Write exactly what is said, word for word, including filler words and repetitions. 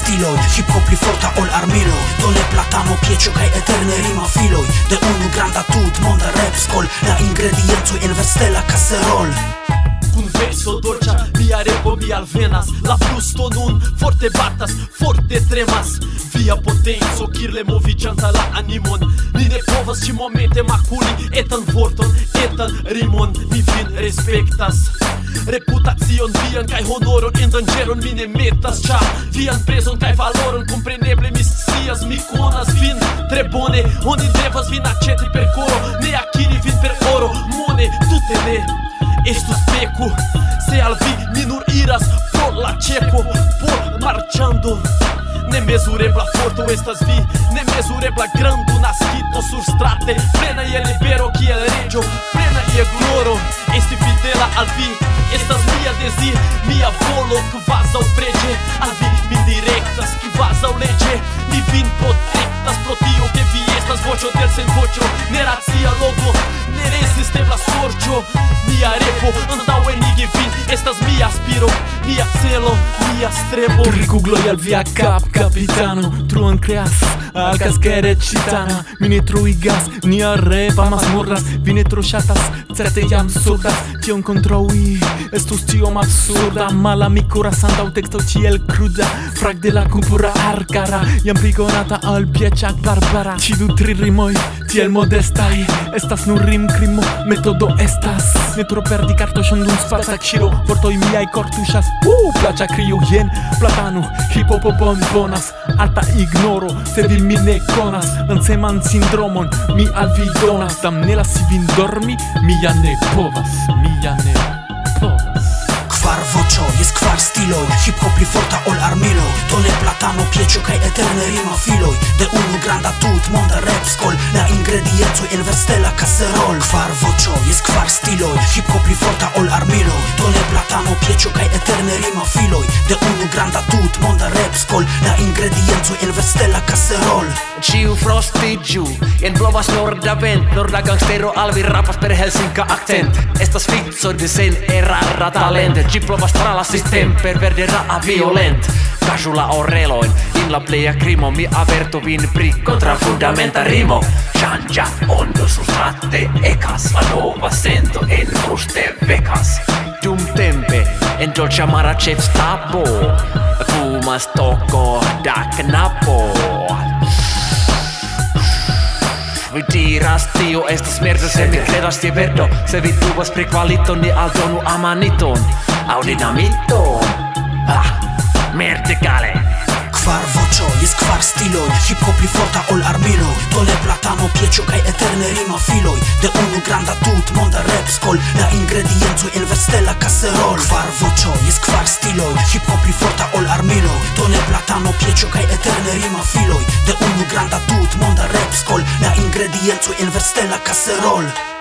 stiloj, hip-hop pli forta ol armiloj. Do ne platano piecio kaj eterne rima filoj. De unu granda tut, monda rap skol. La ingrediencoj investe la caserol. Kun verso dolĉa mia repo mi alvenas. La brusto nun forte batas, forte tremas. Via potenco kirle moviĝanta la animon. Ni ne povas ĉi-momente makuli etan vorton, etan rimon. Mi vin respektas. Reputacion vian kaj honoron en danĝeron mi ne metas, ĉar vian prezon kaj valoron kompreneble mi scias, mi konas vin tre bone. Oni devas vin aĉeti per koro, ne akiri vin per oro. Mone tute ne estus peko, se al vi mi nur iras por la ĉepo, por marĉando. Nemezurebla forto estas vi, nemezurebla grando naskito surstrate, plena je libero kiel reĝo, plena je gloro. Esti fidela al vi estas mia dezir, mia volo kvazaŭ preĝe al vi min direktas kvazaŭ leĝe. Mi vin protektas pro tio ke vi estas voĉo del senvoĉo, neracia logo, nerezistebla sorĉo. Mia repo antaŭenigi vin estas mia aspiro, mia celo, mia strebo. Tri kugloj al via kap, kapitano. Truon kreas, alkas ke recitana. Mi ne troigas, nia repa mazmorras. Vi ne tro ŝatas, certe jam surdas. Tion kontraŭi estus tiom absurda. Malamiko rasantaŭ teksto tiel kruda. Frag de la kultura arkara, jam pli konata al Pieczak Barbara. Ĉi du tri rimoj tiel modestaj, estas nur rimkrimo, metodo estas. Ne tro perdi kartoŝon dum spaca ŝiro, vortoj miaj kortuŝas. Uh, plaĉa krio jen platano, hip-hopo bonbonas. Alta ignoro, se vi min ne konas. Lanceman sindromon mi al vi donas. Tam ne lasi vin dormi, mi ja ne povas, mi ja ne povas. Kvar voĉo, jes kvar stiloj, hip-hop pli forta ol armiloj. Do ne platano piecio kaj eterne rima filoj. De unu granda tut, monda rap skol. La ingrediencoj investe la caserol. Kvar voĉo, jes kvar stiloj, hip-hop pli forta ol armiloj. Do ne platano piecio kaj eterne rima filoj. De unu granda tut, monda rap skol. La ingrediencoj investe la caserol. Ciu frostiĝu, en blovas norda vent. Norda gangstero al vi rapas per helsinka accent. Estas vico de sen erara talent. Ci plovas tra la sistem per verdera a violent. Casulla oreloin, in la playa crimo. Mi averto vin pri contra fundamenta rimo. Chanja ondo sustrate ekas. La nova sento en fruste vecas. Dum tempe en dolĉa maraĉev stabo. Fumas toko da knapo. Vi diras tio estas merda, se mi kredas je verdo. Se vi dubas pri kvalito, ni aldonu amaniton aŭ dinamiton. Ah, mertegale. Kvar voĉo, jes kvar stiloj, hip-hop pli forta ol armiloj. Do ne platano piecio kaj eterne rima filoj. De unu granda tut, monda rap skol. La ingrediencoj investe la caserol. Kvar voĉo, jes kvar stiloj, hip-hop pli forta ol armiloj. Do ne platano piecio kaj eterne rima filoj. De unu granda tut, monda rap skol. La ingrediencoj investe la caserol.